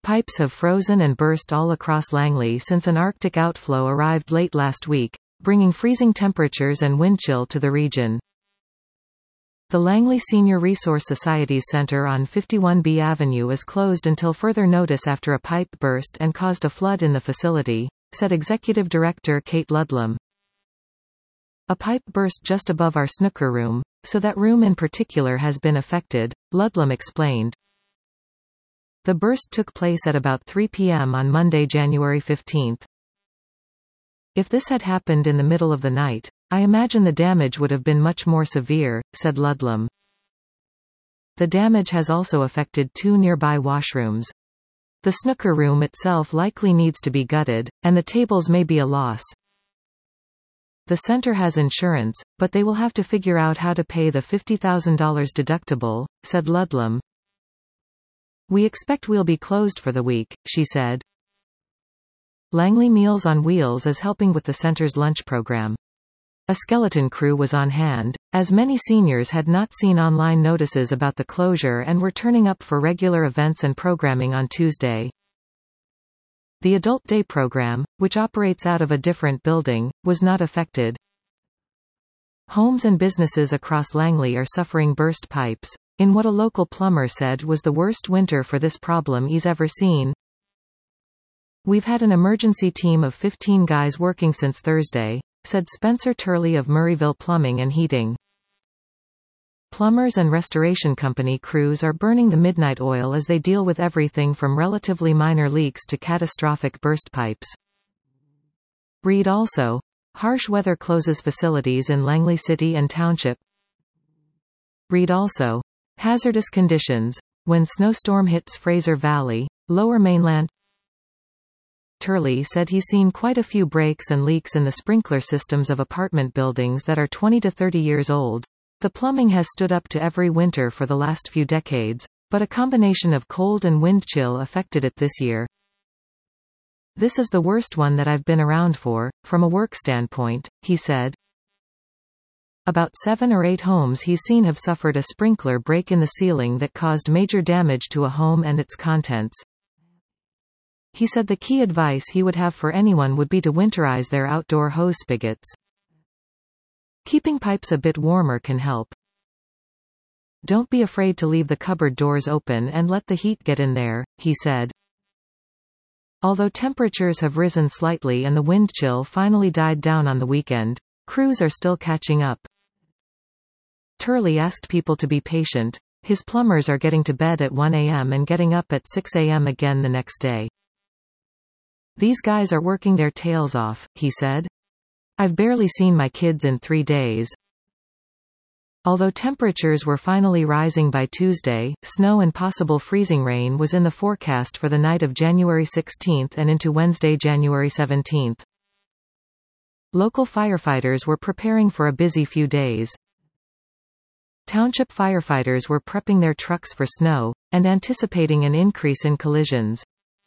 Pipes have frozen and burst all across Langley since an Arctic outflow arrived late last week, bringing freezing temperatures and wind chill to the region. The Langley Senior Resource Society's Center on 51B Avenue is closed until further notice after a pipe burst and caused a flood in the facility, said Executive Director Kate Ludlam. A pipe burst just above our snooker room, so that room in particular has been affected, Ludlam explained. The burst took place at about 3 p.m. on Monday, January 15. If this had happened in the middle of the night, I imagine the damage would have been much more severe, said Ludlam. The damage has also affected 2 nearby washrooms. The snooker room itself likely needs to be gutted, and the tables may be a loss. The center has insurance, but they will have to figure out how to pay the $50,000 deductible, said Ludlam. We expect we'll be closed for the week, she said. Langley Meals on Wheels is helping with the center's lunch program. A skeleton crew was on hand, as many seniors had not seen online notices about the closure and were turning up for regular events and programming on Tuesday. The Adult Day program, which operates out of a different building, was not affected. Homes and businesses across Langley are suffering burst pipes, in what a local plumber said was the worst winter for this problem he's ever seen. We've had an emergency team of 15 guys working since Thursday, said Spencer Turley of Murrayville Plumbing and Heating. Plumbers and restoration company crews are burning the midnight oil as they deal with everything from relatively minor leaks to catastrophic burst pipes. Read also. Harsh weather closes facilities in Langley City and Township. Read also. Hazardous conditions. When snowstorm hits Fraser Valley, Lower Mainland. Turley said he's seen quite a few breaks and leaks in the sprinkler systems of apartment buildings that are 20 to 30 years old. The plumbing has stood up to every winter for the last few decades, but a combination of cold and wind chill affected it this year. This is the worst one that I've been around for, from a work standpoint, he said. About 7 or 8 homes he's seen have suffered a sprinkler break in the ceiling that caused major damage to a home and its contents. He said the key advice he would have for anyone would be to winterize their outdoor hose spigots. Keeping pipes a bit warmer can help. Don't be afraid to leave the cupboard doors open and let the heat get in there, he said. Although temperatures have risen slightly and the wind chill finally died down on the weekend, crews are still catching up. Turley asked people to be patient. His plumbers are getting to bed at 1 a.m. and getting up at 6 a.m. again the next day. These guys are working their tails off, he said. I've barely seen my kids in 3 days. Although temperatures were finally rising by Tuesday, snow and possible freezing rain was in the forecast for the night of January 16 and into Wednesday, January 17. Local firefighters were preparing for a busy few days. Township firefighters were prepping their trucks for snow, and anticipating an increase in collisions.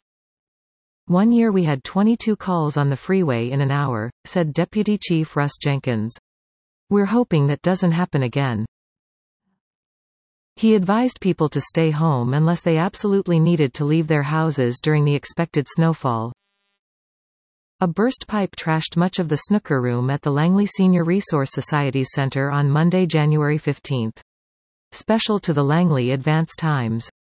One year we had 22 calls on the freeway in an hour, said Deputy Chief Russ Jenkins. We're hoping that doesn't happen again. He advised people to stay home unless they absolutely needed to leave their houses during the expected snowfall. A burst pipe trashed much of the snooker room at the Langley Senior Resource Society's Center on Monday, January 15. Special to the Langley Advance Times.